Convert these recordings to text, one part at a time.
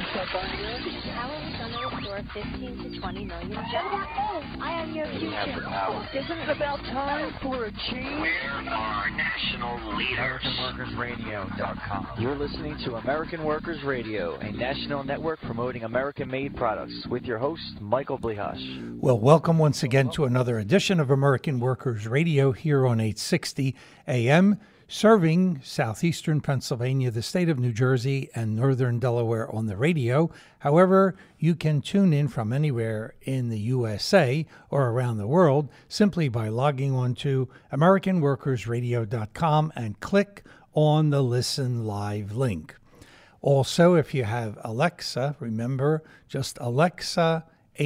How are we going to restore 15 to 20 million jobs? I am your future. Isn't it about time for a change? Where are national leaders? AmericanWorkersRadio.com. You're listening to American Workers Radio, a national network promoting American-made products, with your host, Michael Blihash. Well, welcome once again to another edition of American Workers Radio here on 860 AM, serving southeastern Pennsylvania, the state of New Jersey, and northern Delaware on the radio. However, you can tune in from anywhere in the USA or around the world simply by logging on to AmericanWorkersRadio.com and click on the Listen Live link. Also, if you have Alexa, remember, just Alexa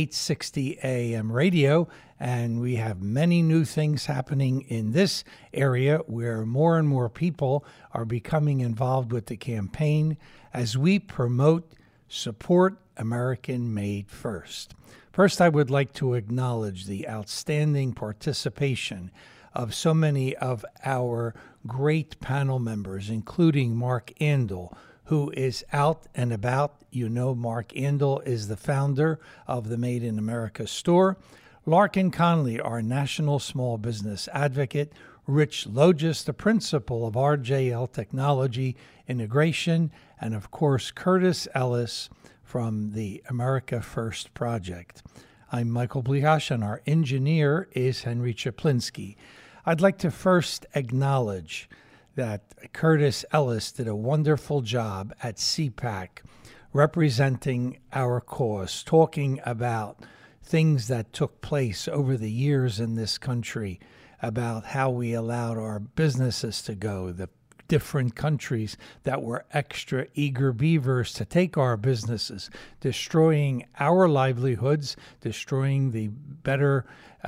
860 AM radio, and we have many new things happening in this area where more and more people are becoming involved with the campaign as we promote Support American Made First. First, I would like to acknowledge the outstanding participation of so many of our great panel members, including Mark Andel, who is out and about. You know, Mark Andel is the founder of the Made in America store. Larkin Conley, our national small business advocate. Rich Logis, the principal of RJL Technology Integration. And of course, Curtis Ellis from the America First Project. I'm Michael Blihash, and our engineer is Henry Chaplinsky. I'd like to first acknowledge that Curtis Ellis did a wonderful job at CPAC representing our cause, talking about things that took place over the years in this country, about how we allowed our businesses to go, the different countries that were extra eager beavers to take our businesses, destroying our livelihoods, destroying the better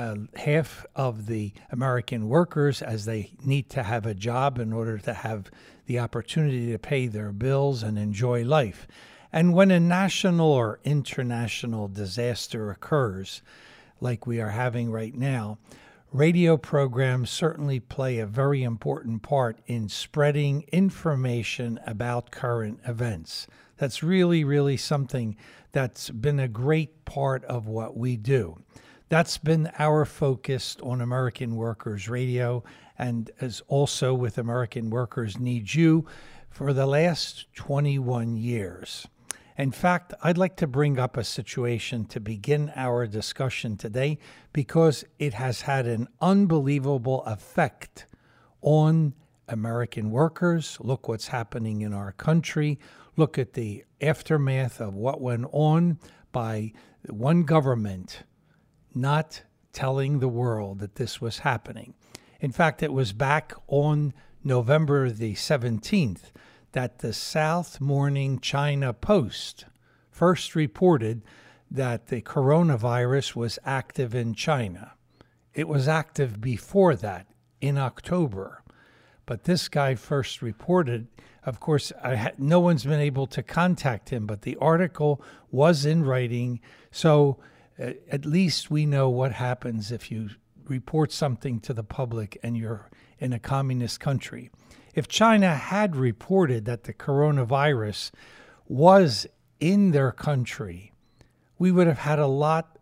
half of the American workers as they need to have a job in order to have the opportunity to pay their bills and enjoy life. And when a national or international disaster occurs, like we are having right now, radio programs certainly play a very important part in spreading information about current events. That's really, really something that's been a great part of what we do. That's been our focus on American Workers Radio, and as also with American Workers Need You for the last 21 years. In fact, I'd like to bring up a situation to begin our discussion today because it has had an unbelievable effect on American workers. Look what's happening in our country. Look at the aftermath of what went on by one government not telling the world that this was happening. In fact, it was back on November the 17th that the South Morning China Post first reported that the coronavirus was active in China. It was active before that, in October. But this guy first reported, of course, no one's been able to contact him, but the article was in writing, so at least we know what happens if you report something to the public and you're in a communist country. If China had reported that the coronavirus was in their country, we would have had a lot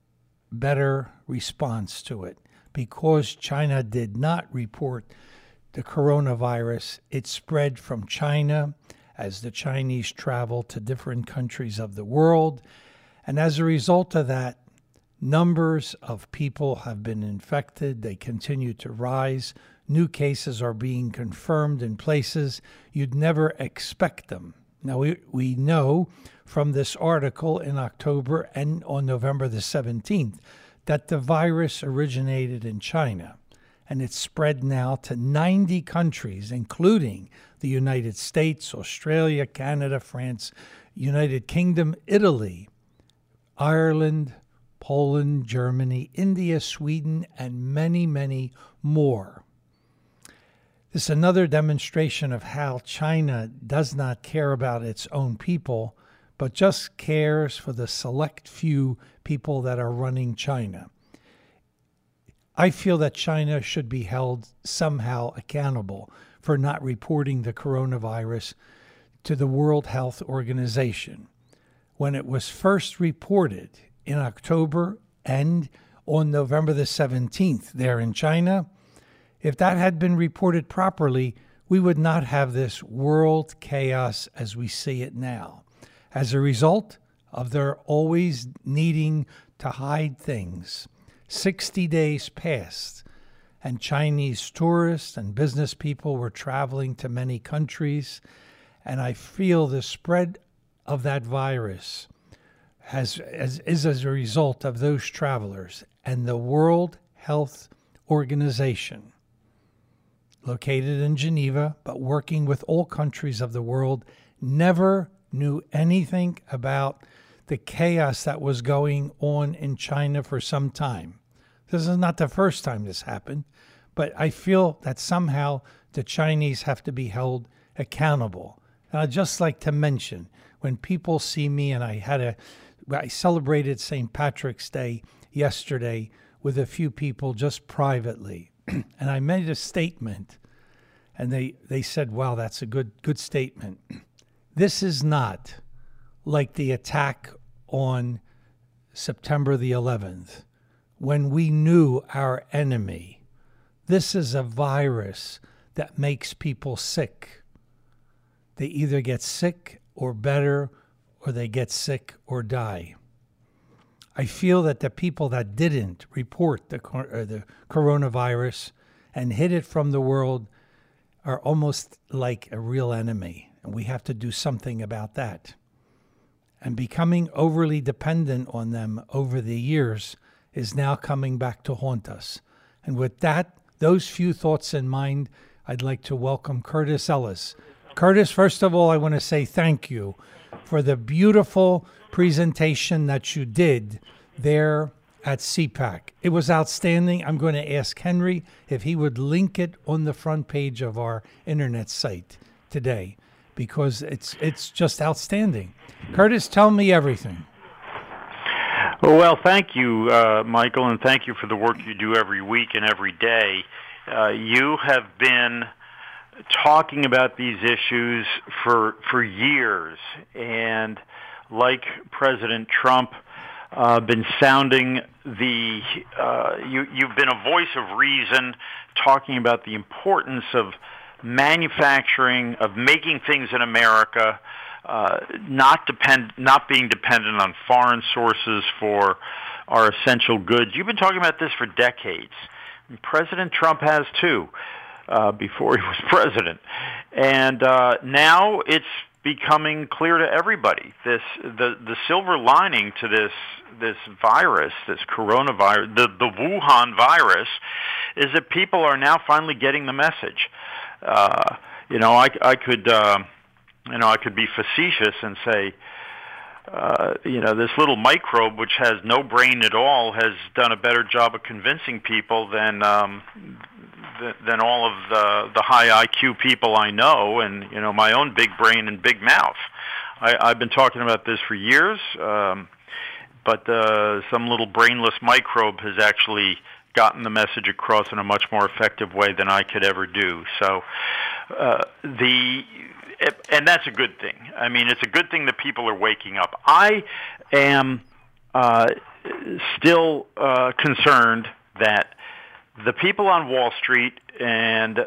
better response to it. Because China did not report the coronavirus, it spread from China as the Chinese traveled to different countries of the world. And as a result of that, numbers of people have been infected. They continue to rise. New cases are being confirmed in places you'd never expect them. Now, we know from this article in October and on November the 17th that the virus originated in China, and it's spread now to 90 countries, including the United States, Australia, Canada, France, United Kingdom, Italy, Ireland, Poland, Germany, India, Sweden, and many, many more. This is another demonstration of how China does not care about its own people, but just cares for the select few people that are running China. I feel that China should be held somehow accountable for not reporting the coronavirus to the World Health Organization. when it was first reported in October and on November the 17th there in China, if that had been reported properly, we would not have this world chaos as we see it now. As a result of their always needing to hide things, 60 days passed, and Chinese tourists and business people were traveling to many countries, and I feel the spread of that virus is as a result of those travelers. And the World Health Organization, located in Geneva, but working with all countries of the world, never knew anything about the chaos that was going on in China for some time. This is not the first time this happened, but I feel that somehow the Chinese have to be held accountable. And I'd just like to mention, when people see me, and I celebrated St. Patrick's Day yesterday with a few people just privately, and I made a statement, and they said, wow, that's a good statement. This is not like the attack on September the 11th, when we knew our enemy. This is a virus that makes people sick. They either get sick or better, or they get sick or die. I feel that the people that didn't report the coronavirus and hid it from the world are almost like a real enemy, and we have to do something about that. And becoming overly dependent on them over the years is now coming back to haunt us. And with that, those few thoughts in mind, I'd like to welcome Curtis Ellis. Curtis, first of all, I want to say thank you for the beautiful presentation that you did there at CPAC. It was outstanding. I'm going to ask Henry if he would link it on the front page of our internet site today, because it's just outstanding. Curtis, tell me everything. Well, thank you, Michael, and thank you for the work you do every week and every day. You have been talking about these issues for years, and like President Trump, been sounding you've been a voice of reason, talking about the importance of manufacturing, of making things in America, not being dependent on foreign sources for our essential goods. You've been talking about this for decades. And President Trump has too, before he was president. And now it's becoming clear to everybody. The silver lining to this virus, this coronavirus, the Wuhan virus, is that people are now finally getting the message. I could be facetious and say, this little microbe, which has no brain at all, has done a better job of convincing people than all of the high IQ people I know, and my own big brain and big mouth. I've been talking about this for years, but some little brainless microbe has actually gotten the message across in a much more effective way than I could ever do. So and that's a good thing. I mean, it's a good thing that people are waking up. I am still concerned that the people on Wall Street and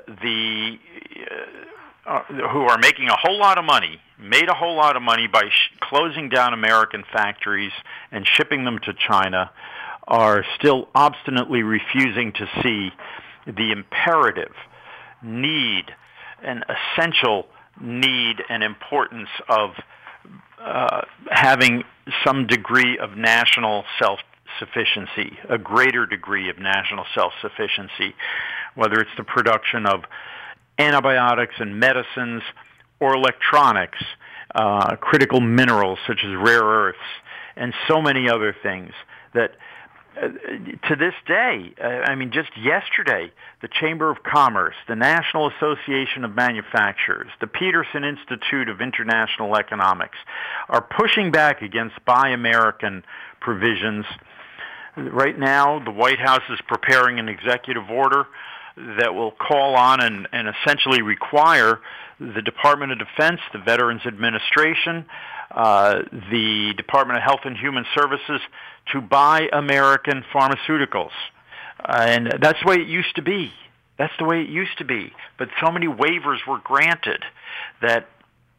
who are making a whole lot of money, made a whole lot of money by closing down American factories and shipping them to China, are still obstinately refusing to see the imperative need and essential need and importance of having some degree of national self-sufficiency, a greater degree of national self-sufficiency, whether it's the production of antibiotics and medicines or electronics, critical minerals such as rare earths, and so many other things that to this day, just yesterday, the Chamber of Commerce, the National Association of Manufacturers, the Peterson Institute of International Economics are pushing back against Buy American provisions. Right now, the White House is preparing an executive order that will call on and essentially require the Department of Defense, the Veterans Administration, the Department of Health and Human Services to buy American pharmaceuticals. And that's the way it used to be. That's the way it used to be. But so many waivers were granted that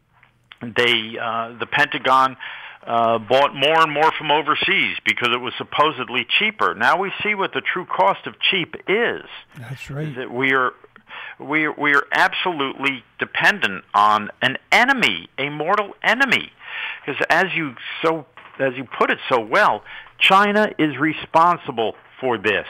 the Pentagon bought more and more from overseas because it was supposedly cheaper. Now we see what the true cost of cheap is. That's right. Is that we are absolutely dependent on an enemy, a mortal enemy. Because as you put it so well, China is responsible for this.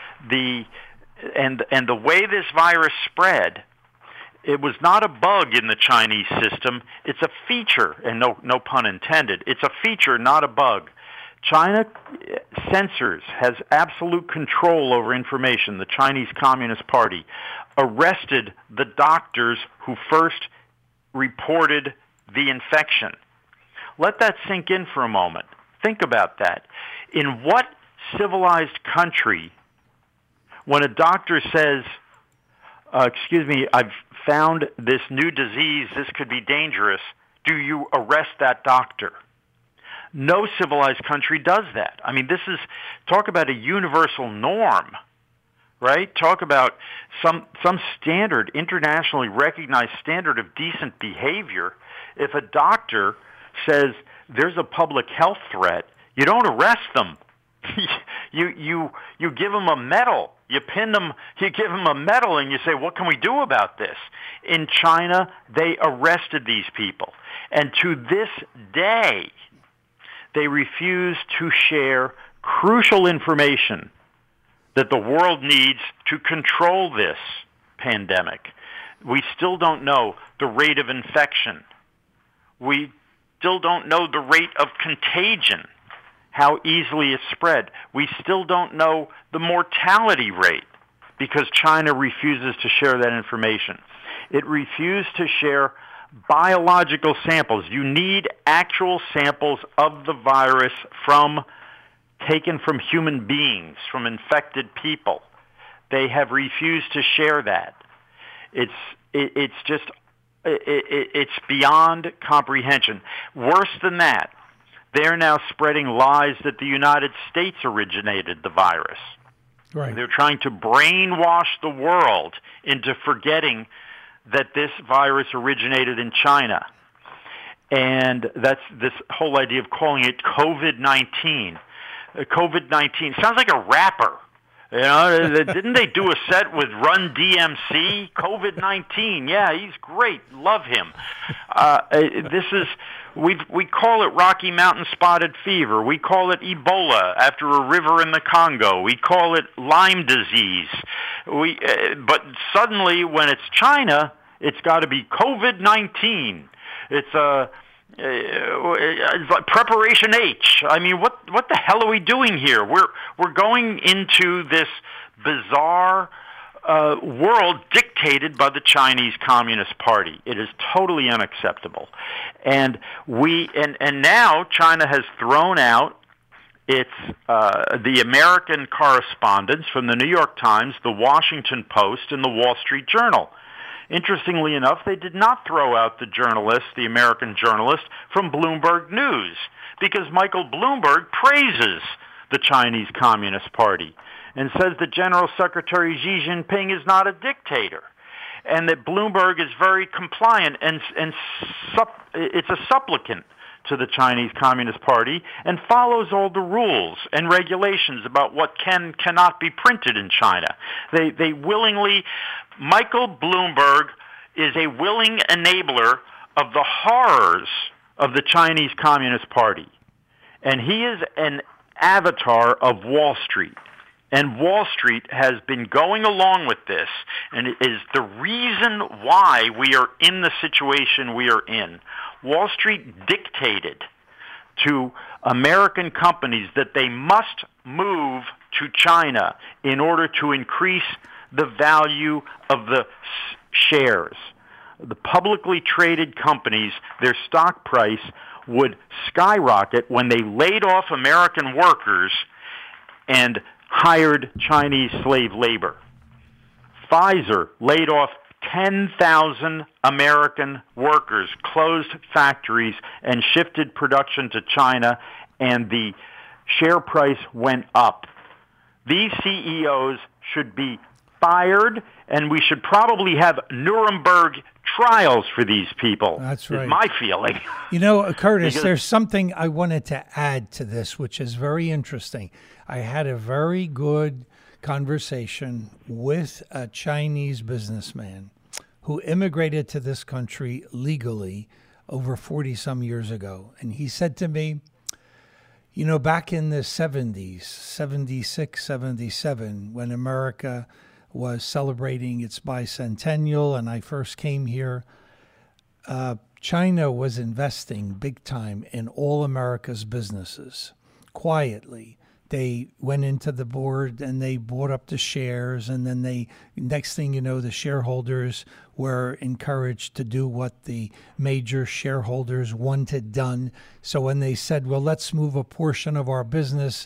And the way this virus spread, it was not a bug in the Chinese system. It's a feature, and no pun intended. It's a feature, not a bug. China censors, has absolute control over information. The Chinese Communist Party arrested the doctors who first reported the infection. Let that sink in for a moment. Think about that. In what civilized country, when a doctor says, excuse me, I've found this new disease, this could be dangerous, do you arrest that doctor? No civilized country does that. I mean, talk about a universal norm, right? Talk about some standard, internationally recognized standard of decent behavior. If a doctor says there's a public health threat, you don't arrest them. You give them a medal. You pin them, you give them a medal, and you say, what can we do about this? In China, they arrested these people. And to this day, they refuse to share crucial information that the world needs to control this pandemic. We still don't know the rate of infection. We still don't know the rate of contagion, how easily it's spread. We still don't know the mortality rate because China refuses to share that information. It refused to share biological samples. You need actual samples of the virus taken from human beings, from infected people. They have refused to share that. It's beyond comprehension. Worse than that, they're now spreading lies that the United States originated the virus. Right. They're trying to brainwash the world into forgetting that this virus originated in China. And that's this whole idea of calling it COVID-19. COVID-19 sounds like a rapper. You know, didn't they do a set with Run DMC? COVID-19, yeah, he's great, love him. We call it Rocky Mountain Spotted Fever. We call it Ebola after a river in the Congo. We call it Lyme disease. But suddenly, when it's China, it's got to be COVID-19. It's like Preparation H. I mean, what the hell are we doing here? We're going into this bizarre world dictated by the Chinese Communist Party. It is totally unacceptable, and now China has thrown out its the American correspondents from the New York Times, the Washington Post, and the Wall Street Journal. Interestingly enough, they did not throw out the American journalist from Bloomberg News, because Michael Bloomberg praises the Chinese Communist Party and says that General Secretary Xi Jinping is not a dictator, and that Bloomberg is very compliant and it's a supplicant to the Chinese Communist Party and follows all the rules and regulations about what cannot be printed in China. They willingly, Michael Bloomberg is a willing enabler of the horrors of the Chinese Communist Party. And he is an avatar of Wall Street. And Wall Street has been going along with this, and it is the reason why we are in the situation we are in. Wall Street dictated to American companies that they must move to China in order to increase the value of the shares. The publicly traded companies, their stock price would skyrocket when they laid off American workers and hired Chinese slave labor. Pfizer laid off 10,000 American workers, closed factories, and shifted production to China, and the share price went up. These CEOs should be fired, and we should probably have Nuremberg trials for these people. That's right. Is my feeling. You know, Curtis, there's something I wanted to add to this, which is very interesting. I had a very good conversation with a Chinese businessman who immigrated to this country legally over 40-some years ago. And he said to me, you know, back in the 70s, 76, 77, when America was celebrating its bicentennial and I first came here, China was investing big time in all America's businesses, quietly. They went into the board and they bought up the shares, and then next thing you know, the shareholders were encouraged to do what the major shareholders wanted done. So when they said, well, let's move a portion of our business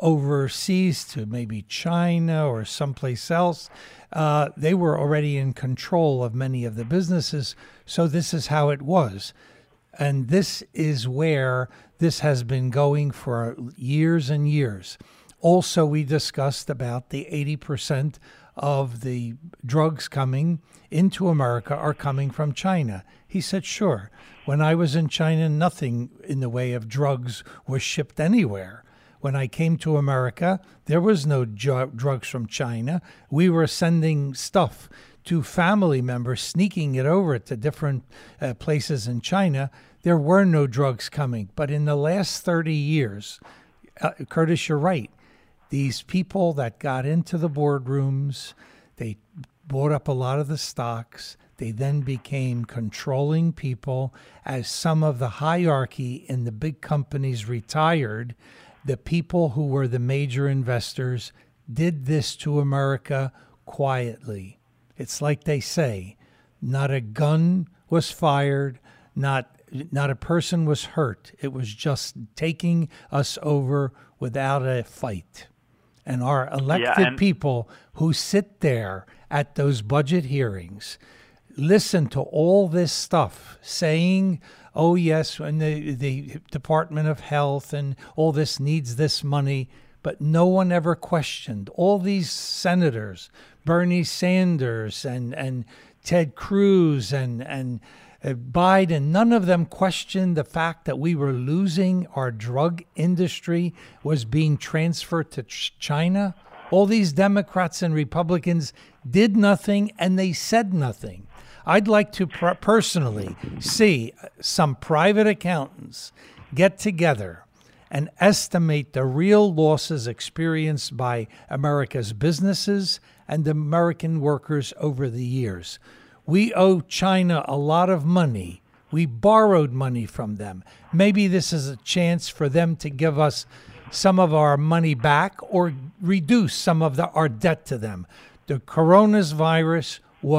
overseas to maybe China or someplace else, they were already in control of many of the businesses. So this is how it was. And this is where this has been going for years and years. Also, we discussed about the 80% of the drugs coming into America are coming from China. He said, sure. When I was in China, nothing in the way of drugs was shipped anywhere. When I came to America, there was no drugs from China. We were sending stuff to family members, sneaking it over to different places in China. There were no drugs coming. But in the last 30 years, Curtis, you're right. These people that got into the boardrooms, they bought up a lot of the stocks. They then became controlling people. As some of the hierarchy in the big companies retired, the people who were the major investors did this to America quietly. It's like they say, not a gun was fired, not a person was hurt. It was just taking us over without a fight. And our elected people who sit there at those budget hearings listen to all this stuff saying, oh, yes, and the Department of Health and all this needs this money. But no one ever questioned. All these senators, Bernie Sanders and Ted Cruz and Biden, none of them questioned the fact that we were losing our drug industry was being transferred to China. All these Democrats and Republicans did nothing and they said nothing. I'd like to personally see some private accountants get together and estimate the real losses experienced by America's businesses and American workers over the years. We owe China a lot of money. We borrowed money from them. Maybe this is a chance for them to give us some of our money back or reduce some of our debt to them. The coronavirus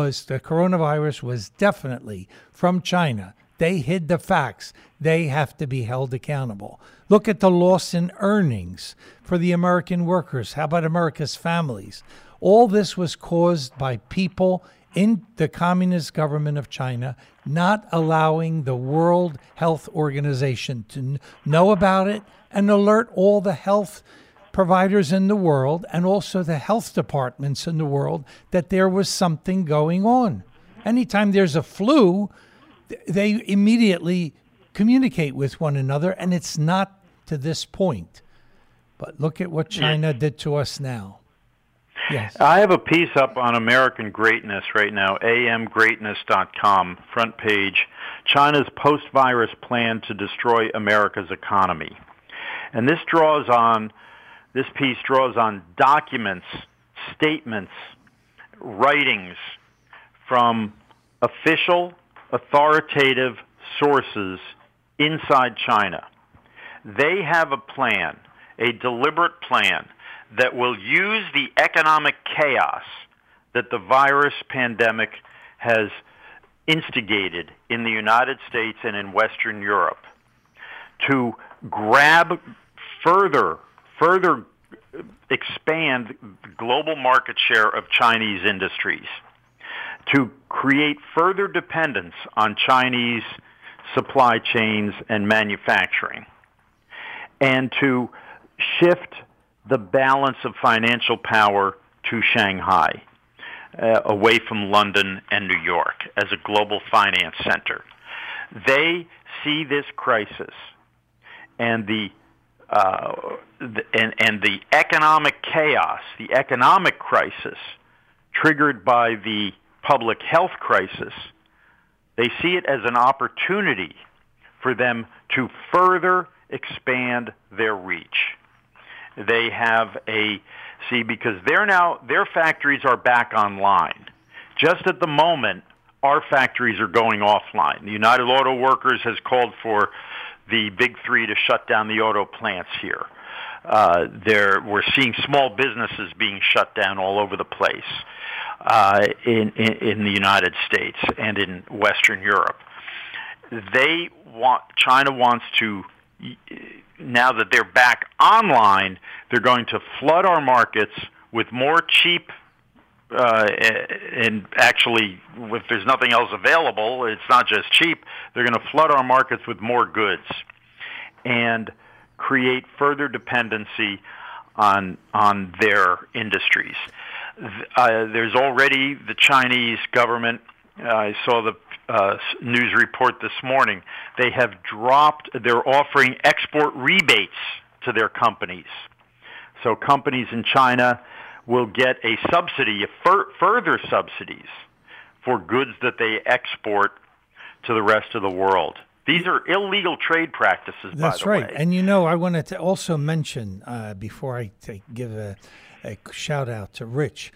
was definitely from China. They hid the facts. They have to be held accountable. Look at the loss in earnings for the American workers. How about America's families? All this was caused by people in the Communist government of China not allowing the World Health Organization to know about it and alert all the health providers in the world and also the health departments in the world that there was something going on. Anytime there's a flu, they immediately communicate with one another, and it's not to this point. But look at what China did to us now. Yes. I have a piece up on American greatness right now, amgreatness.com, front page, China's post-virus plan to destroy America's economy. And this piece draws on documents, statements, writings from official, authoritative sources inside China. They have a plan, a deliberate plan, that will use the economic chaos that the virus pandemic has instigated in the United States and in Western Europe to grab further expand global market share of Chinese industries, to create further dependence on Chinese supply chains and manufacturing, and to shift the balance of financial power to Shanghai, away from London and New York as a global finance center. They see this crisis and the economic chaos, the economic crisis triggered by the public health crisis. They see it as an opportunity for them to further expand their reach. They have because their factories are back online. Just at the moment, our factories are going offline. The United Auto Workers has called for the Big Three to shut down the auto plants here. We're seeing small businesses being shut down all over the place in the United States and in Western Europe. China wants to, now that they're back online, they're going to flood our markets with more cheap, and actually, if there's nothing else available, it's not just cheap, they're going to flood our markets with more goods and create further dependency on their industries. There's already the Chinese government, I saw the news report this morning, they're offering export rebates to their companies. So companies in China will get a subsidy, further subsidies for goods that they export to the rest of the world. These are illegal trade practices, by the way. That's right. And, I wanted to also mention, before I give a shout out to Rich,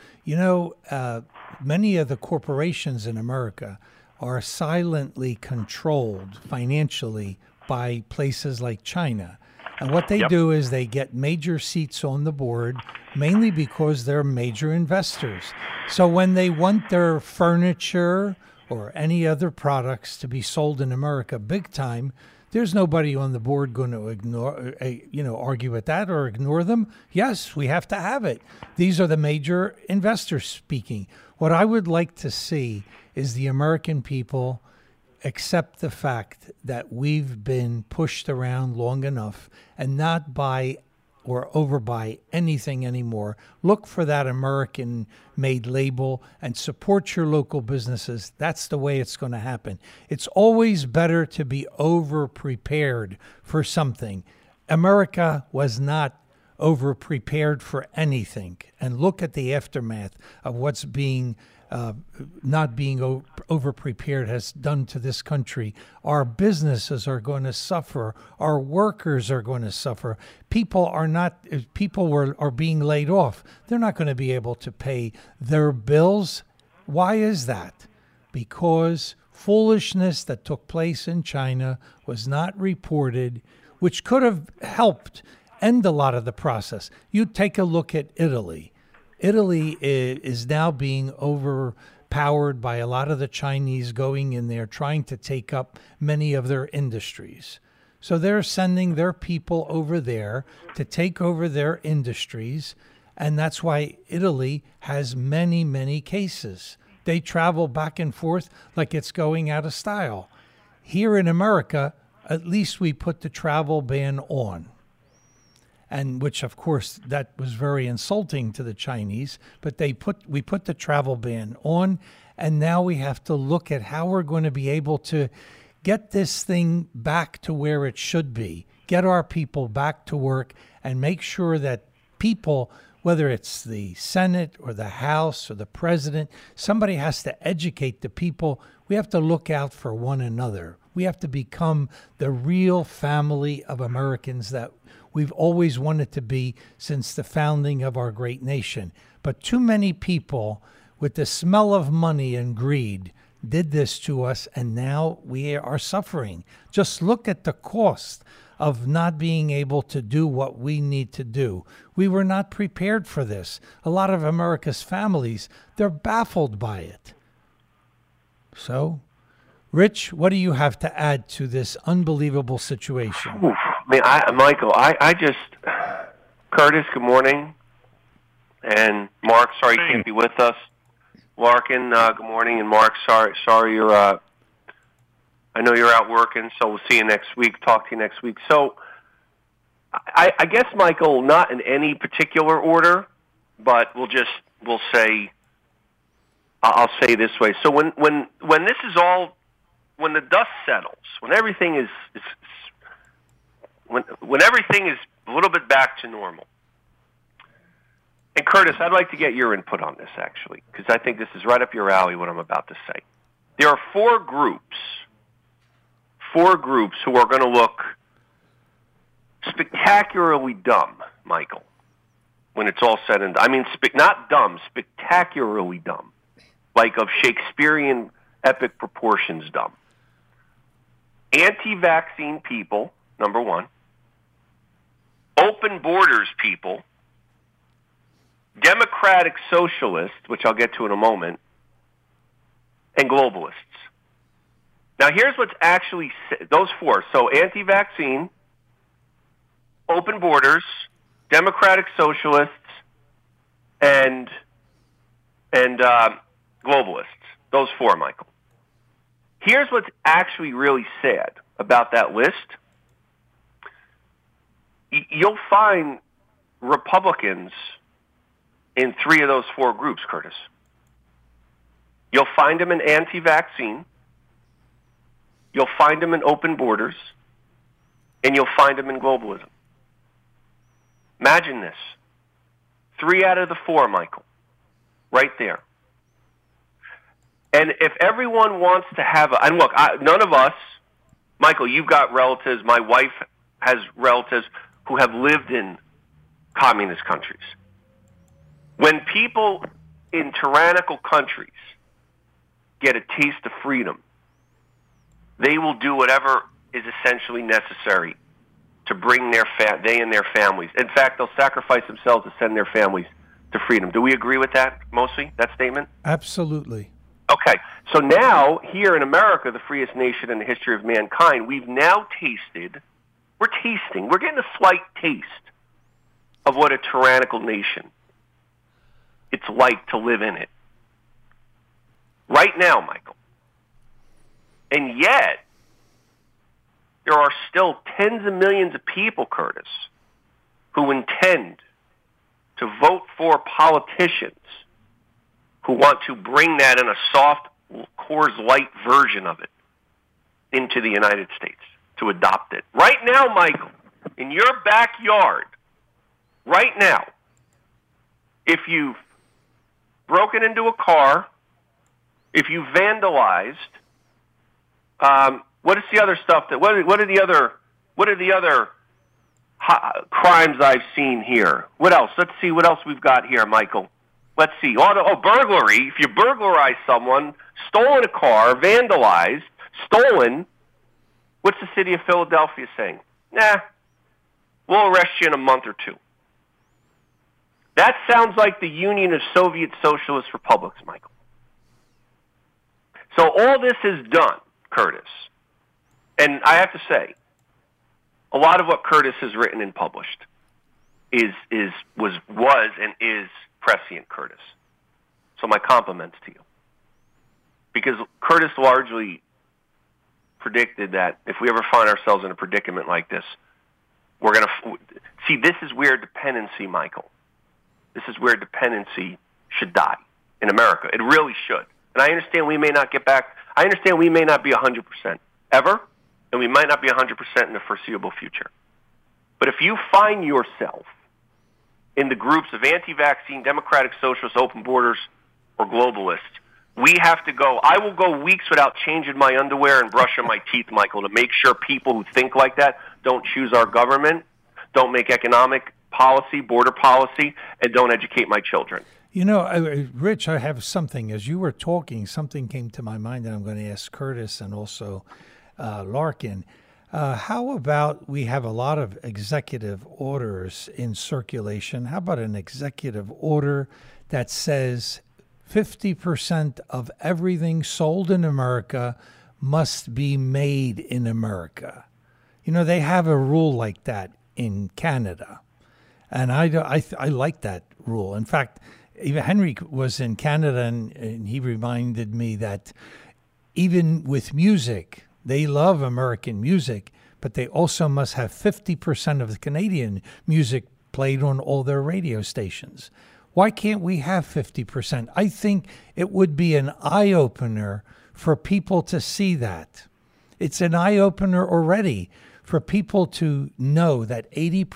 many of the corporations in America are silently controlled financially by places like China. And what they do is they get major seats on the board, mainly because they're major investors. So when they want their furniture or any other products to be sold in America big time, there's nobody on the board going to argue with that or ignore them. Yes, we have to have it. These are the major investors speaking. What I would like to see is the American people accept the fact that we've been pushed around long enough and not buy or overbuy anything anymore. Look for that American-made label and support your local businesses. That's the way it's going to happen. It's always better to be over-prepared for something. America was not over-prepared for anything. And look at the aftermath of what's not being over-prepared has done to this country. Our businesses are going to suffer. Our workers are going to suffer. People are being laid off. They're not going to be able to pay their bills. Why is that? Because foolishness that took place in China was not reported, which could have helped end a lot of the process. You take a look at Italy. Italy is now being overpowered by a lot of the Chinese going in there, trying to take up many of their industries. So they're sending their people over there to take over their industries, and that's why Italy has many, many cases. They travel back and forth like it's going out of style. Here in America, at least we put the travel ban on. And which, of course, that was very insulting to the Chinese. But we put the travel ban on, and now we have to look at how we're going to be able to get this thing back to where it should be, get our people back to work, and make sure that people, whether it's the Senate or the House or the president, somebody has to educate the people. We have to look out for one another. We have to become the real family of Americans that we've always wanted to be since the founding of our great nation. But too many people with the smell of money and greed did this to us, and now we are suffering. Just look at the cost of not being able to do what we need to do. We were not prepared for this. A lot of America's families, they're baffled by it. So, Rich, what do you have to add to this unbelievable situation? Michael, I just, Curtis, good morning. And Mark, sorry you can't be with us. Larkin, good morning. And Mark, sorry you're, I know you're out working, so we'll see you next week, talk to you next week. So I guess, Michael, not in any particular order, but we'll say, I'll say this way. So when this is all, when the dust settles, when everything is when everything is a little bit back to normal. And Curtis, I'd like to get your input on this, actually, because I think this is right up your alley, what I'm about to say. There are four groups who are going to look spectacularly dumb, Michael, when it's all said and done. I mean, not dumb, spectacularly dumb, like of Shakespearean epic proportions dumb. Anti-vaccine people, number one. Open borders people. Democratic socialists, which I'll get to in a moment, and globalists. Now, here's what's actually those four. So, anti-vaccine, open borders, democratic socialists, and globalists. Those four, Michael. Here's what's actually really sad about that list. You'll find Republicans in three of those four groups, Curtis. You'll find them in anti-vaccine, you'll find them in open borders, and you'll find them in globalism. Imagine this. 3 out of the 4, Michael. Right there. And if everyone wants to have and look, none of us, Michael, you've got relatives, my wife has relatives who have lived in communist countries. When people in tyrannical countries get a taste of freedom, they will do whatever is essentially necessary to bring they and their families. In fact, they'll sacrifice themselves to send their families to freedom. Do we agree with that, mostly, that statement? Absolutely. Okay, so now, here in America, the freest nation in the history of mankind, we're getting a slight taste of what a tyrannical nation it's like to live in it. Right now, Michael. And yet, there are still tens of millions of people, Curtis, who intend to vote for politicians who want to bring that in a soft Coors Light version of it into the United States, to adopt it. Right now, Michael, in your backyard, right now, if you've broken into a car, if you vandalized, what is the other stuff what are the other crimes I've seen here? What else? Let's see what else we've got here, Michael. Let's see. Burglary. If you burglarize someone, stolen a car, vandalized, stolen, what's the city of Philadelphia saying? Nah, we'll arrest you in a month or two. That sounds like the Union of Soviet Socialist Republics, Michael. So all this is done, Curtis. And I have to say, a lot of what Curtis has written and published was and is prescient, Curtis. So my compliments to you. Because Curtis largely predicted that if we ever find ourselves in a predicament like this, we're going to... See, this is where dependency, Michael. This is where dependency should die in America. It really should. And I understand we may not get back... I understand we may not be 100% ever, and we might not be 100% in the foreseeable future. But if you find yourself in the groups of anti-vaccine, democratic socialists, open borders, or globalists, we have to go. I will go weeks without changing my underwear and brushing my teeth, Michael, to make sure people who think like that don't choose our government, don't make economic policy, border policy, and don't educate my children. You know, Rich, I have something. As you were talking, something came to my mind that I'm going to ask Curtis and also Larkin. How about we have a lot of executive orders in circulation? How about an executive order that says 50% of everything sold in America must be made in America? You know, they have a rule like that in Canada. And I like that rule. In fact, even Henry was in Canada, and he reminded me that even with music, they love American music, but they also must have 50% of the Canadian music played on all their radio stations. Why can't we have 50%? I think it would be an eye-opener for people to see that. It's an eye-opener already for people to know that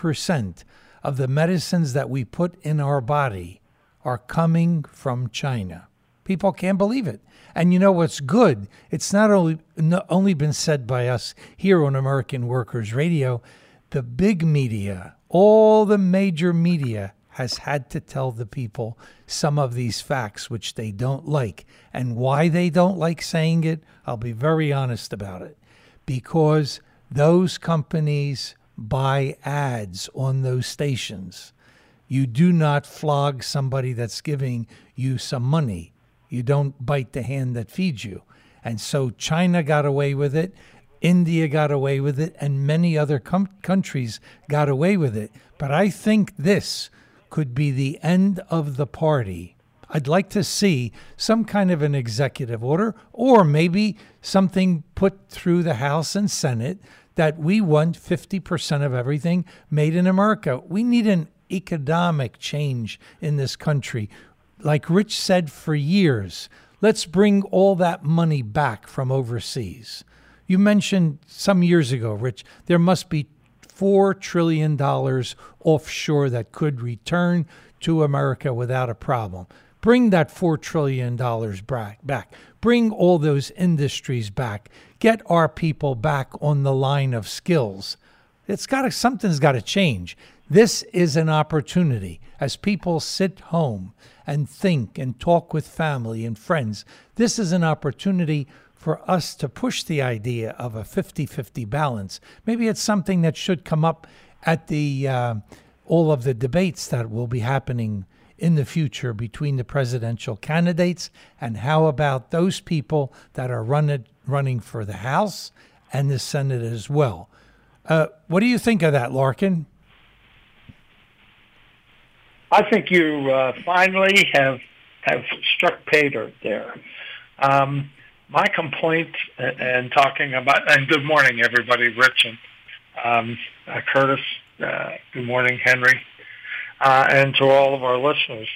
80% of the medicines that we put in our body are coming from China. People can't believe it. And you know what's good? It's not only been said by us here on American Workers Radio. The big media, all the major media, has had to tell the people some of these facts which they don't like. And why they don't like saying it, I'll be very honest about it. Because those companies buy ads on those stations. You do not flog somebody that's giving you some money. You don't bite the hand that feeds you. And so China got away with it, India got away with it, and many other countries got away with it. But I think this could be the end of the party. I'd like to see some kind of an executive order, or maybe something put through the House and Senate that we want 50% of everything made in America. We need an economic change in this country. Like Rich said for years, let's bring all that money back from overseas. You mentioned some years ago, Rich, there must be $4 trillion offshore that could return to America without a problem. Bring that $4 trillion back. Bring all those industries back. Get our people back on the line of skills. Something's got to change. This is an opportunity as people sit home and think and talk with family and friends. This is an opportunity for us to push the idea of a 50-50 balance. Maybe it's something that should come up at the all of the debates that will be happening in the future between the presidential candidates. And how about those people that are running for the House and the Senate as well? What do you think of that, Larkin? I think you finally have struck pay dirt there. My complaint and talking about, and good morning, everybody, Rich and Curtis. Good morning, Henry, and to all of our listeners.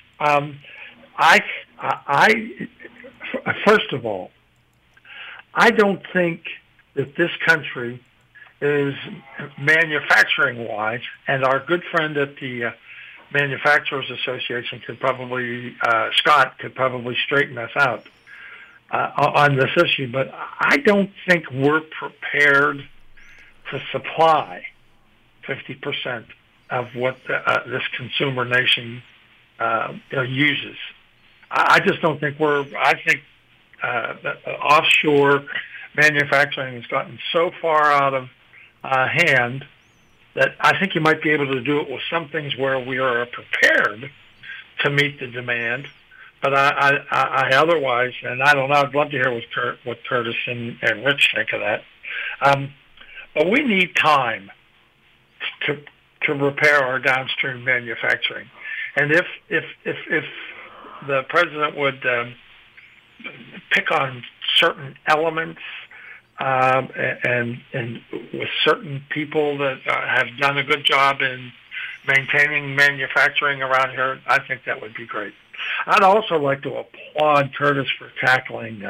First of all, I don't think that this country is manufacturing-wise, and our good friend at the Manufacturers Association could probably, Scott could probably straighten us out on this issue, but I don't think we're prepared to supply 50% of what this consumer nation uses. I just don't think I think offshore manufacturing has gotten so far out of hand that I think you might be able to do it with some things where we are prepared to meet the demand. But I otherwise, and I don't know, I'd love to hear what Curtis and Rich think of that. But we need time to repair our downstream manufacturing. And if the president would pick on certain elements and with certain people that have done a good job in maintaining manufacturing around here, I think that would be great. I'd also like to applaud Curtis for tackling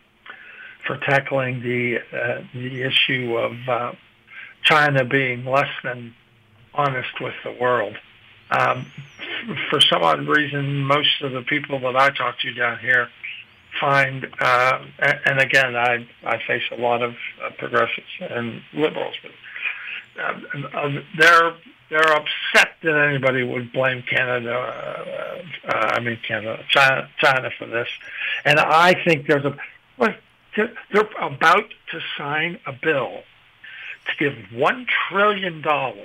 the issue of China being less than honest with the world. For some odd reason, most of the people that I talk to down here find, and again, I face a lot of progressives and liberals, but they're upset that anybody would blame China for this. And I think they're about to sign a bill to give $1 trillion to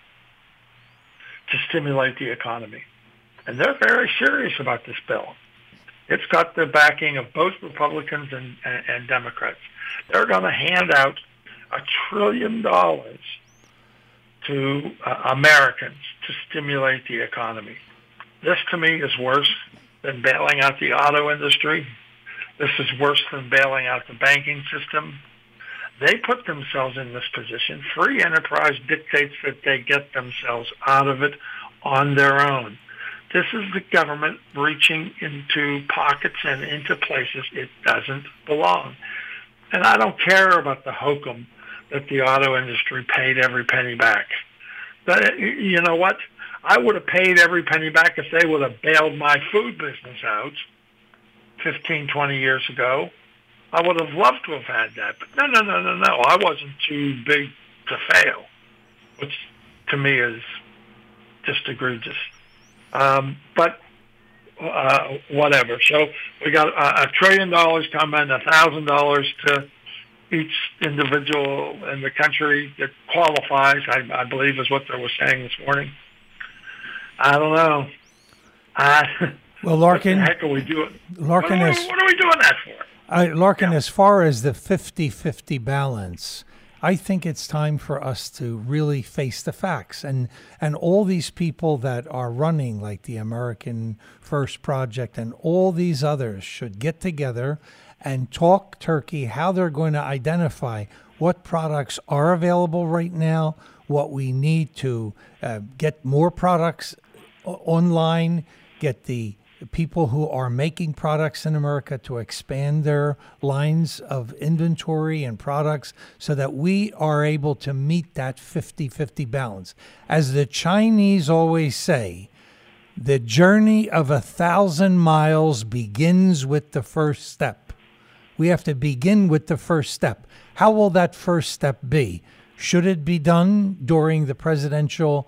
stimulate the economy. And they're very serious about this bill. It's got the backing of both Republicans and Democrats. They're going to hand out $1 trillion to Americans to stimulate the economy. This, to me, is worse than bailing out the auto industry. This is worse than bailing out the banking system. They put themselves in this position. Free enterprise dictates that they get themselves out of it on their own. This is the government reaching into pockets and into places it doesn't belong. And I don't care about the hokum that the auto industry paid every penny back. But you know what? I would have paid every penny back if they would have bailed my food business out 15, 20 years ago. I would have loved to have had that. But no. I wasn't too big to fail, which to me is just egregious. But whatever. So we got $1 trillion coming, $1,000 to each individual in the country that qualifies, I believe is what they were saying this morning. I don't know. Well, Larkin, what the heck are we doing? Larkin, what are we doing that for? Larkin, as far as the 50-50 balance, I think it's time for us to really face the facts. And all these people that are running, like the American First Project and all these others, should get together and talk turkey how they're going to identify what products are available right now, what we need to get more products online, get the people who are making products in America to expand their lines of inventory and products so that we are able to meet that 50-50 balance. As the Chinese always say, the journey of 1,000 miles begins with the first step. We have to begin with the first step. How will that first step be? Should it be done during the presidential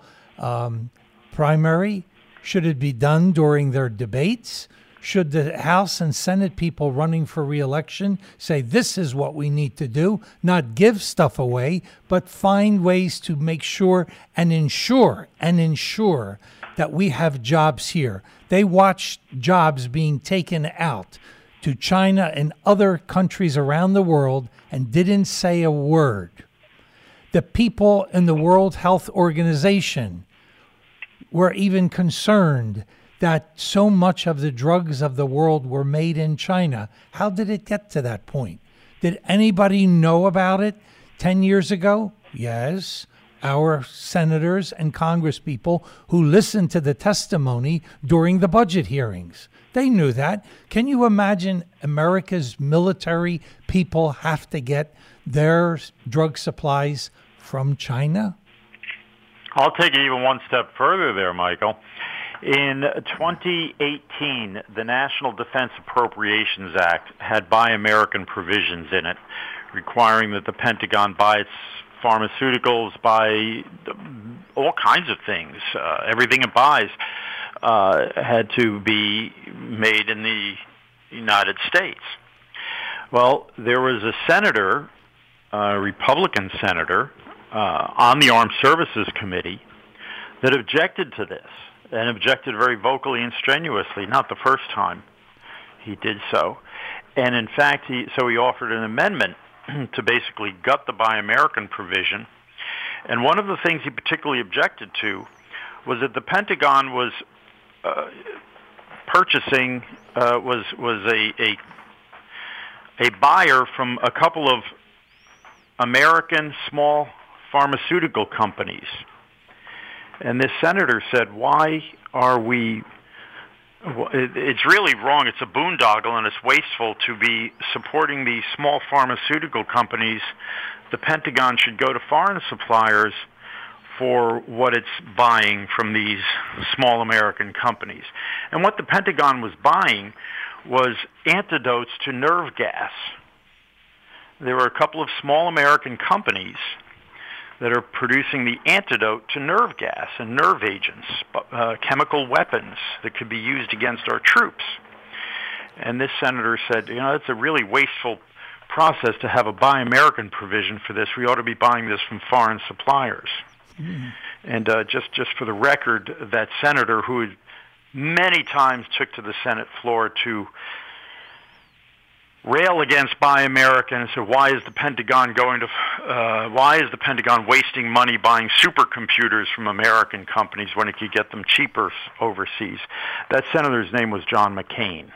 primary? Should it be done during their debates? Should the House and Senate people running for re-election say this is what we need to do, not give stuff away, but find ways to make sure and ensure that we have jobs here? They watched jobs being taken out to China and other countries around the world and didn't say a word. The people in the World Health Organization were even concerned that so much of the drugs of the world were made in China. How did it get to that point? Did anybody know about it 10 years ago? Yes. Our senators and congresspeople who listened to the testimony during the budget hearings. They knew that. Can you imagine America's military people have to get their drug supplies from China? I'll take it even one step further there, Michael. In 2018, the National Defense Appropriations Act had Buy American provisions in it, requiring that the Pentagon buy its pharmaceuticals, buy all kinds of things. Everything it buys had to be made in the United States. Well, there was a senator, a Republican senator, on the Armed Services Committee that objected to this, and objected very vocally and strenuously, not the first time he did so. And in fact, he offered an amendment to basically gut the Buy American provision. And one of the things he particularly objected to was that the Pentagon was purchasing, was a buyer from a couple of American small pharmaceutical companies. And this senator said, why are we, it's really wrong, it's a boondoggle and it's wasteful to be supporting these small pharmaceutical companies. The Pentagon should go to foreign suppliers for what it's buying from these small American companies. And what the Pentagon was buying was antidotes to nerve gas. There were a couple of small American companies that are producing the antidote to nerve gas and nerve agents, chemical weapons that could be used against our troops. And this senator said, it's a really wasteful process to have a Buy American provision for this. We ought to be buying this from foreign suppliers. Mm. And just for the record, that senator who many times took to the Senate floor to rail against Buy American and say, why is the Pentagon wasting money buying supercomputers from American companies when it could get them cheaper overseas? That senator's name was John McCain.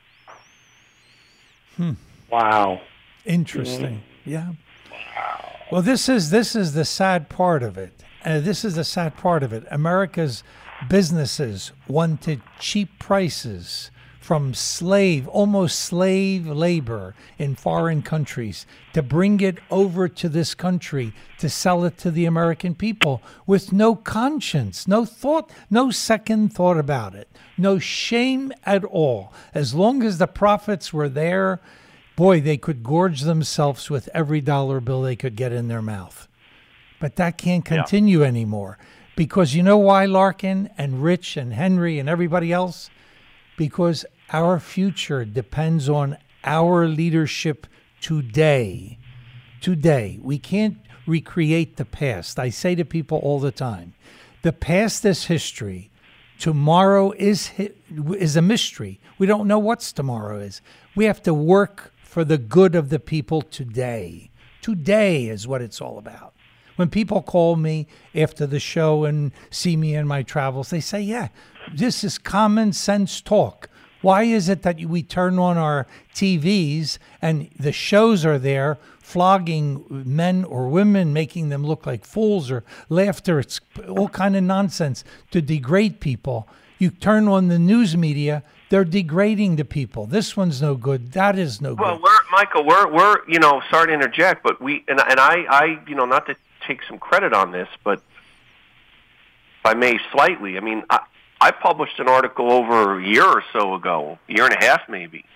Wow. Interesting. Yeah. Well, this is the sad part of it. This is the sad part of it. America's businesses wanted cheap prices from almost slave labor in foreign countries to bring it over to this country to sell it to the American people with no conscience, no thought, no second thought about it, no shame at all. As long as the profits were there, boy, they could gorge themselves with every dollar bill they could get in their mouth. But that can't continue anymore. Because you know why, Larkin and Rich and Henry and everybody else? Because our future depends on our leadership today. Today. We can't recreate the past. I say to people all the time, the past is history. Tomorrow is a mystery. We don't know what tomorrow is. We have to work for the good of the people today. Today is what it's all about. When people call me after the show and see me in my travels, they say, yeah, this is common sense talk. Why is it that we turn on our TVs and the shows are there flogging men or women, making them look like fools, or laughter? It's all kind of nonsense to degrade people. You turn on the news media, they're degrading the people. This one's no good. That is no good. Well, Michael, we're sorry to interject, but I not to take some credit on this, but if I may slightly, I mean, I published an article over a year or so ago, year and a half maybe,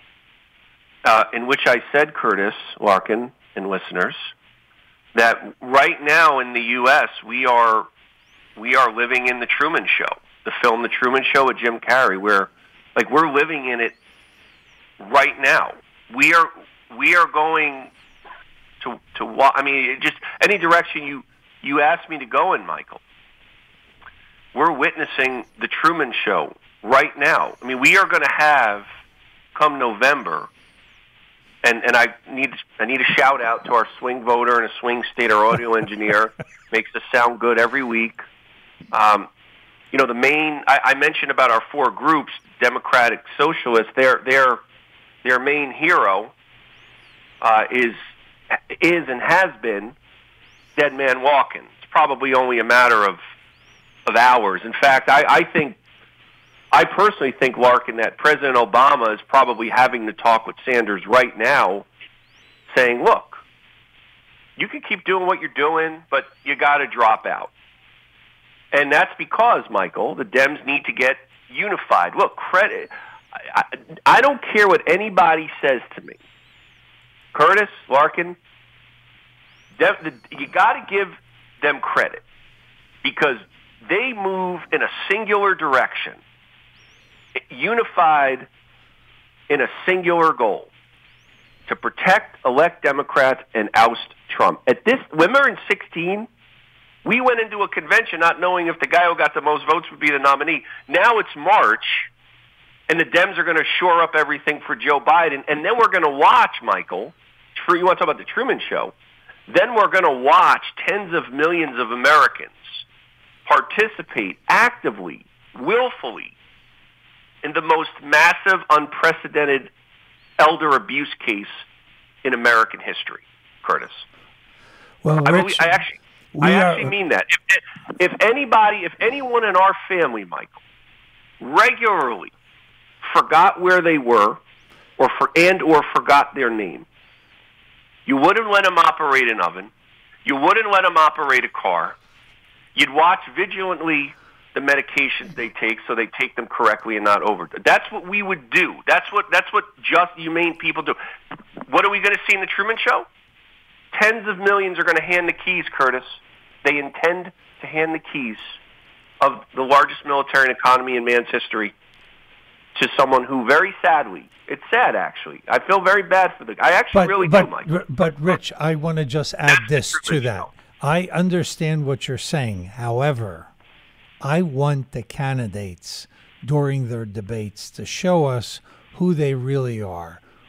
in which I said, Curtis, Larkin, and listeners, that right now in the U.S. we are living in the Truman Show, the film The Truman Show with Jim Carrey, where we're living in it right now. We are going to I mean, just any direction you ask me to go in, Michael. We're witnessing the Truman Show right now. I mean, we are going to have, come November, and I need a shout out to our swing voter and a swing state, our audio engineer, makes us sound good every week. The main I mentioned about our four groups, Democratic, Socialist. Their main hero is and has been Dead Man Walking. It's probably only a matter of hours. In fact, I personally think, Larkin, that President Obama is probably having to talk with Sanders right now, saying, look, you can keep doing what you're doing, but you got to drop out. And that's because, Michael, the Dems need to get unified. Look, credit. I don't care what anybody says to me. Curtis, Larkin, you got to give them credit because they move in a singular direction, unified in a singular goal, to protect, elect Democrats, and oust Trump. When we were in 2016, we went into a convention not knowing if the guy who got the most votes would be the nominee. Now it's March, and the Dems are going to shore up everything for Joe Biden, and then we're going to watch, Michael, you want to talk about the Truman Show, then we're going to watch tens of millions of Americans participate actively, willfully, in the most massive, unprecedented elder abuse case in American history, Curtis. Well, Rich, I actually mean that. If anyone in our family, Michael, regularly forgot where they were or forgot their name, you wouldn't let them operate an oven. You wouldn't let them operate a car. You'd watch vigilantly the medications they take so they take them correctly and not overdose. That's what we would do. That's what just humane people do. What are we going to see in the Truman Show? Tens of millions are going to hand the keys, Curtis. They intend to hand the keys of the largest military and economy in man's history to someone who, very sadly, it's sad actually, I feel very bad for I actually really do, Mike. But Rich, I want to just add this to that. I understand what you're saying. However, I want the candidates during their debates to show us who they really are,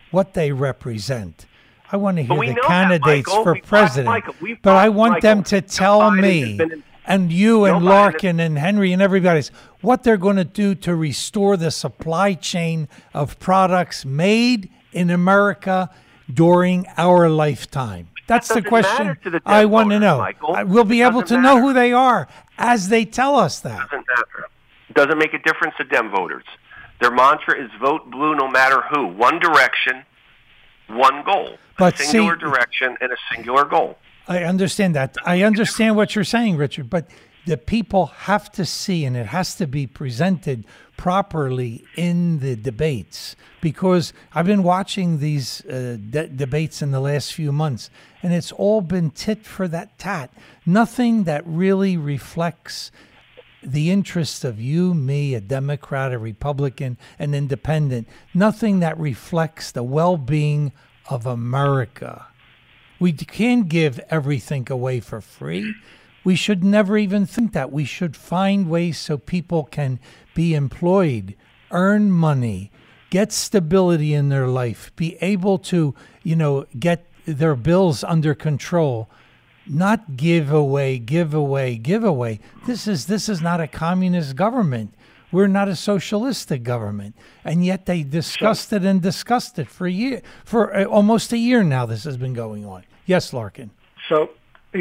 what they represent. I want to hear we the know that, candidates Michael. for president. But I want them to tell me, and you and Larkin and Henry and everybody else, what they're going to do to restore the supply chain of products made in America during our lifetime. That's the question I want to know. Michael. We'll be able to know who they are as they tell us that. Doesn't matter. Doesn't make a difference to Dem voters. Their mantra is vote blue no matter who. One direction, one goal. But a singular direction and a singular goal. I understand that. I understand what you're saying, Richard, but the people have to see, and it has to be presented properly in the debates, because I've been watching these debates in the last few months, and it's all been tit for that tat. Nothing that really reflects the interests of you, me, a Democrat, a Republican, an independent. Nothing that reflects the well-being of America. We can't give everything away for free. We should never even think that. We should find ways so people can be employed, earn money, get stability in their life, be able to, get their bills under control. Not give away. This is not a communist government. We're not a socialistic government. And yet they discussed it for almost a year now. This has been going on. Yes, Larkin. So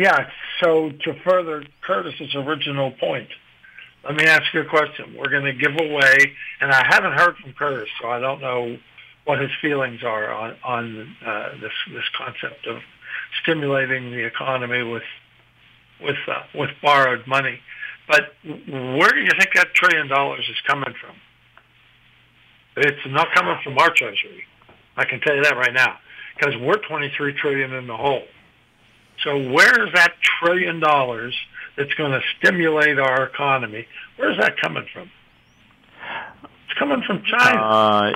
to further Curtis's original point, let me ask you a question. We're going to give away, and I haven't heard from Curtis, so I don't know what his feelings are on this concept of stimulating the economy with borrowed money. But where do you think that $1 trillion is coming from? It's not coming from our Treasury. I can tell you that right now, because we're $23 trillion in the hole. So where is that $1 trillion that's going to stimulate our economy? Where is that coming from? It's coming from China.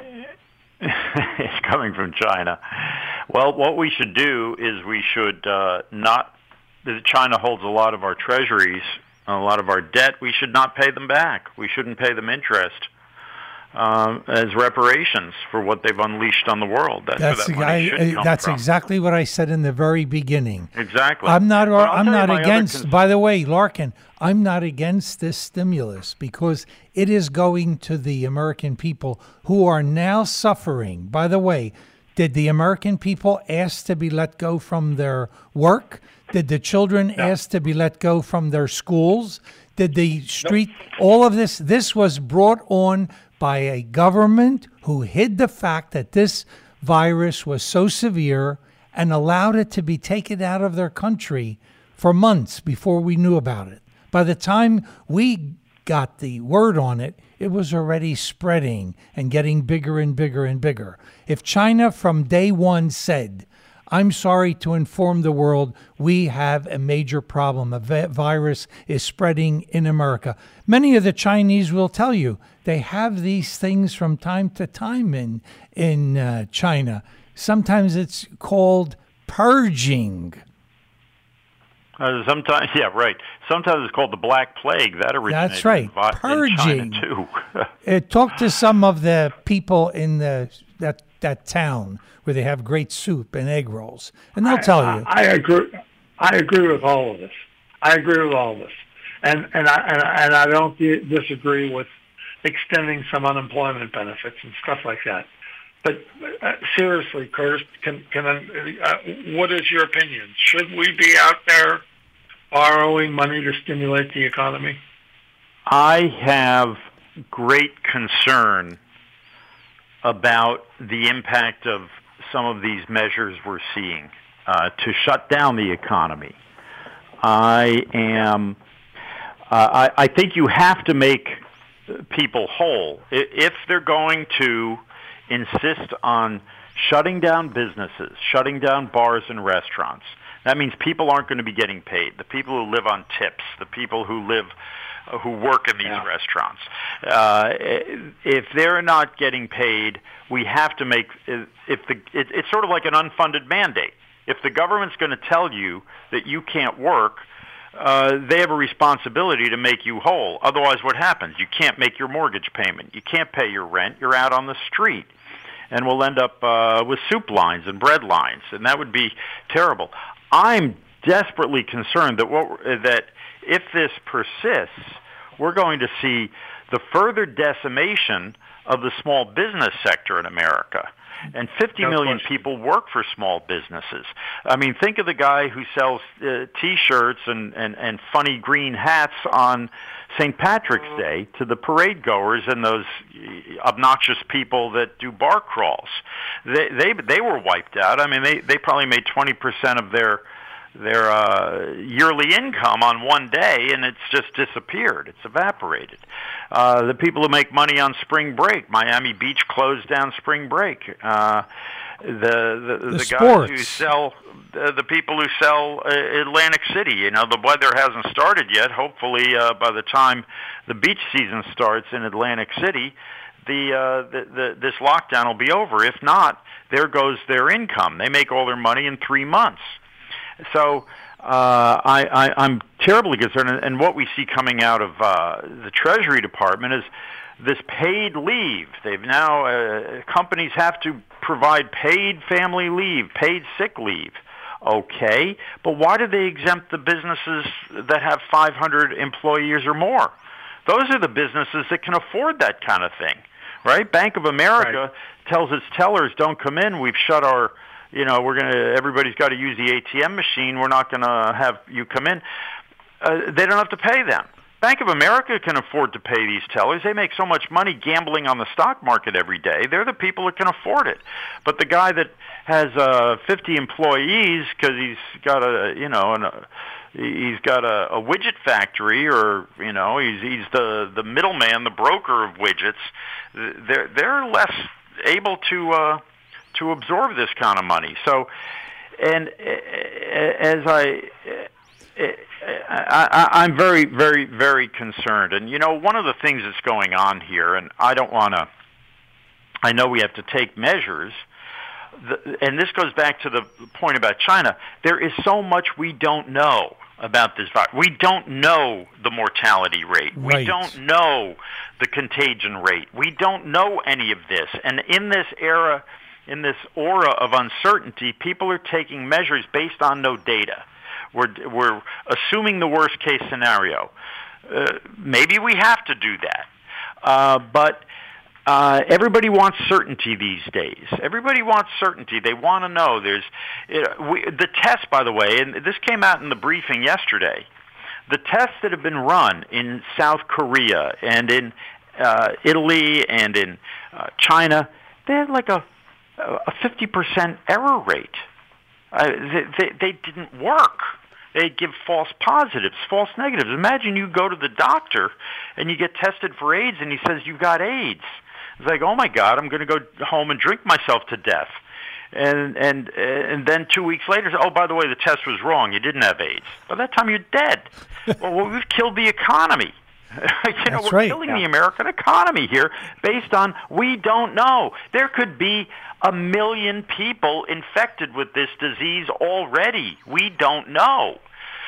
It's coming from China. Well, what we should do is we should China holds a lot of our treasuries, a lot of our debt. We should not pay them back. We shouldn't pay them interest as reparations for what they've unleashed on the world. That's exactly what I said in the very beginning. Exactly. I'm not against. By the way, Larkin, I'm not against this stimulus because it is going to the American people who are now suffering. By the way, did the American people ask to be let go from their work? Did the children ask to be let go from their schools? Did the street? All of this was brought on by a government who hid the fact that this virus was so severe and allowed it to be taken out of their country for months before we knew about it. By the time we got the word on it, it was already spreading and getting bigger and bigger and bigger. If China from day one said, I'm sorry to inform the world, we have a major problem. A virus is spreading in America. Many of the Chinese will tell you they have these things from time to time in China. Sometimes it's called purging. Sometimes, yeah, right. Sometimes it's called the Black Plague. That originated That's right. Purging. in China too. Talk to some of the people in that town where they have great soup and egg rolls, and they'll tell you. I agree with all of this. And I don't disagree with extending some unemployment benefits and stuff like that. But seriously, Curtis, what is your opinion? Should we be out there borrowing money to stimulate the economy? I have great concern about the impact of some of these measures we're seeing to shut down the economy. I think you have to make people whole. If they're going to insist on shutting down businesses, shutting down bars and restaurants, that means people aren't going to be getting paid. The people who live on tips, the people who work in these restaurants, if they're not getting paid, we have to make it's sort of like an unfunded mandate. If the government's going to tell you that you can't work, they have a responsibility to make you whole. Otherwise, what happens? You can't make your mortgage payment. You can't pay your rent. You're out on the street. and we'll end up with soup lines and bread lines, and that would be terrible. I'm desperately concerned that if this persists, we're going to see the further decimation of the small business sector in America. And 50 million people work for small businesses. I mean, think of the guy who sells T-shirts and funny green hats on St. Patrick's Day to the parade goers and those obnoxious people that do bar crawls. They were wiped out. I mean, they probably made 20% of their yearly income on one day, and it's just disappeared. It's evaporated. The people who make money on spring break, Miami Beach closed down spring break. The guys who sell, the people who sell Atlantic City, you know, the weather hasn't started yet. Hopefully, by the time the beach season starts in Atlantic City, this lockdown will be over. If not, there goes their income. They make all their money in 3 months. So I'm terribly concerned, and what we see coming out of the Treasury Department is this paid leave. They've now companies have to provide paid family leave, paid sick leave. Okay, but why do they exempt the businesses that have 500 employees or more? Those are the businesses that can afford that kind of thing, right? Bank of America tells its tellers, "Don't come in. We've shut our." You know, everybody's got to use the ATM machine. We're not going to have you come in. They don't have to pay them. Bank of America can afford to pay these tellers. They make so much money gambling on the stock market every day. They're the people that can afford it. But the guy that has 50 employees because he's got he's got a widget factory, or you know, he's the middleman, the broker of widgets. They're less able to absorb this kind of money. So, and as I'm very, very, very concerned. And, you know, one of the things that's going on here, and I know we have to take measures, and this goes back to the point about China. There is so much we don't know about this virus. We don't know the mortality rate. Right. We don't know the contagion rate. We don't know any of this. And in this era, in this aura of uncertainty, people are taking measures based on no data. We're assuming the worst case scenario. Maybe we have to do that. But everybody wants certainty these days. Everybody wants certainty. They want to know. The tests, by the way, and this came out in the briefing yesterday, the tests that have been run in South Korea and in Italy and in China, they had like a 50% error rate. They didn't work. They give false positives, false negatives. Imagine you go to the doctor and you get tested for AIDS and he says you've got AIDS. It's like, oh my God, I'm going to go home and drink myself to death. And then 2 weeks later, oh, by the way, the test was wrong. You didn't have AIDS. By that time, you're dead. Well, we've killed the economy. We're killing the American economy here based on we don't know. There could be 1 million people infected with this disease already. We don't know.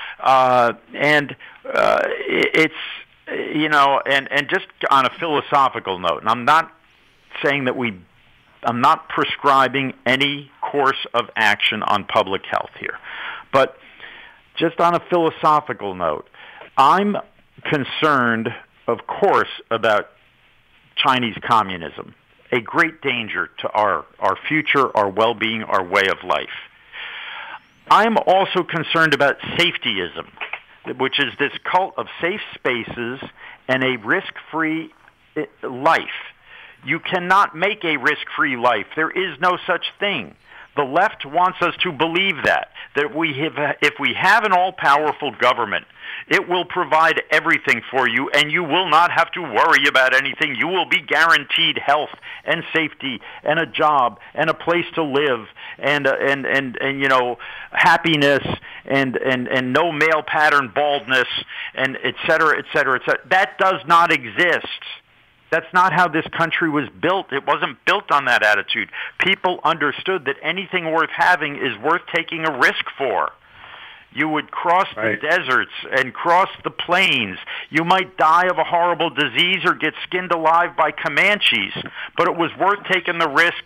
It's, you know, and just on a philosophical note, and I'm not saying that I'm not prescribing any course of action on public health here, but just on a philosophical note, I'm concerned, of course, about Chinese communism, a great danger to our future, our well-being, our way of life. I'm also concerned about safetyism, which is this cult of safe spaces and a risk-free life. You cannot make a risk-free life. There is no such thing. The left wants us to believe that if we have an all-powerful government, it will provide everything for you, and you will not have to worry about anything. You will be guaranteed health and safety and a job and a place to live and you know, happiness and no male pattern baldness and et cetera, et cetera, et cetera. That does not exist. That's not how this country was built. It wasn't built on that attitude. People understood that anything worth having is worth taking a risk for. You would cross the deserts and cross the plains. You might die of a horrible disease or get skinned alive by Comanches, but it was worth taking the risk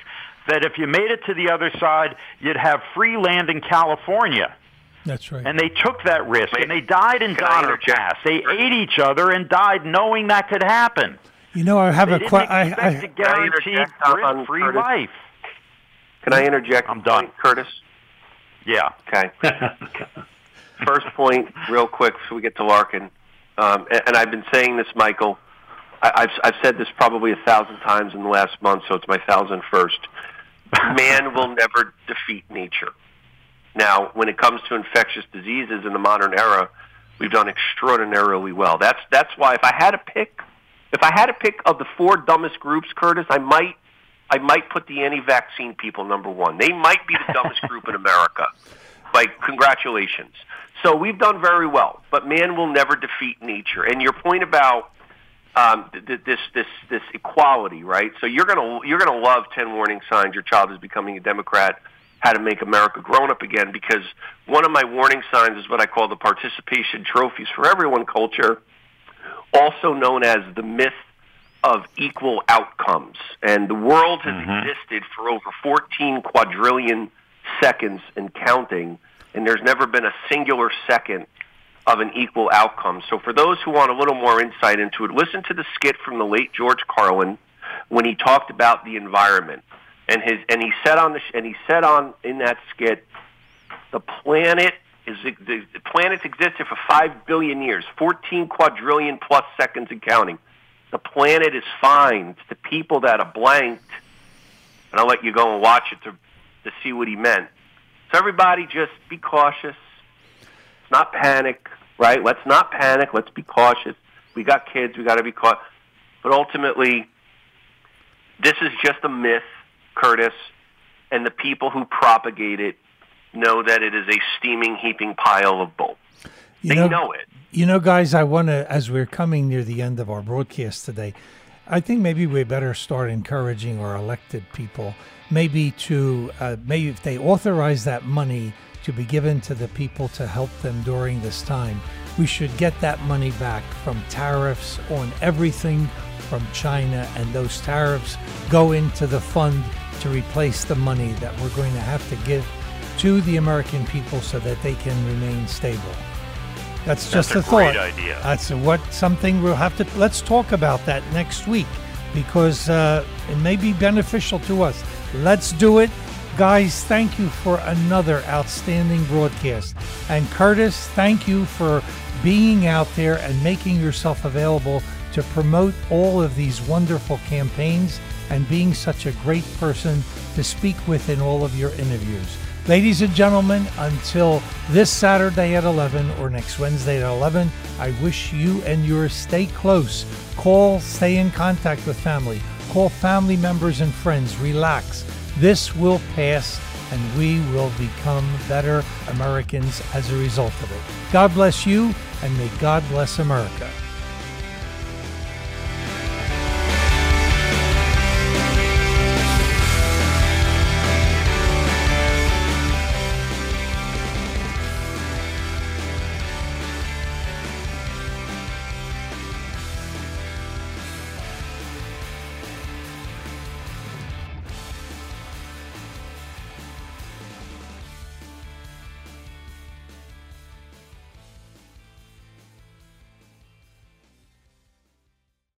that if you made it to the other side, you'd have free land in California. That's right. And they took that risk, and they died in Donner Pass. They ate each other and died knowing that could happen. You know, I have they a question. Didn't expect a guaranteed free life. Can I interject? I'm done, Curtis. Yeah. Okay. First point, real quick, before we get to Larkin. And I've been saying this, Michael. I've said this probably 1,000 times in the last month, so it's my 1,001st. Man will never defeat nature. Now, when it comes to infectious diseases in the modern era, we've done extraordinarily well. That's why if I had to pick of the 4 dumbest groups, Curtis, I might put the anti-vaccine people number 1. They might be the dumbest group in America. Like, congratulations. So we've done very well, but man will never defeat nature. And your point about this equality, right? So you're gonna love 10 warning signs your child is becoming a Democrat, how to make America grown up again, because one of my warning signs is what I call the participation trophies for everyone culture, also known as the myth of equal outcomes. And the world has existed for over 14 quadrillion seconds and counting, and there's never been a singular second of an equal outcome. So for those who want a little more insight into it, listen to the skit from the late George Carlin when he talked about the environment. And he said in that skit, the planet's existed for 5 billion years, 14 quadrillion plus seconds and counting. The planet is fine. It's the people that are blanked. And I'll let you go and watch it to see what he meant. So everybody just be cautious. Let's not panic, right? Let's not panic. Let's be cautious. We got kids. We got to be cautious. But ultimately, this is just a myth, Curtis, and the people who propagate it know that it is a steaming, heaping pile of bull. They know it. You know, guys, I want to, as we're coming near the end of our broadcast today, I think maybe we better start encouraging our elected people, maybe if they authorize that money to be given to the people to help them during this time, we should get that money back from tariffs on everything from China, and those tariffs go into the fund to replace the money that we're going to have to give to the American people so that they can remain stable. That's just a thought. Great idea. That's something we'll have to. Let's talk about that next week, because it may be beneficial to us. Let's do it, guys. Thank you for another outstanding broadcast, and Curtis, thank you for being out there and making yourself available to promote all of these wonderful campaigns and being such a great person to speak with in all of your interviews. Ladies and gentlemen, until this Saturday at 11 or next Wednesday at 11, I wish you and yours stay close. Call, stay in contact with family. Call family members and friends. Relax. This will pass, and we will become better Americans as a result of it. God bless you, and may God bless America.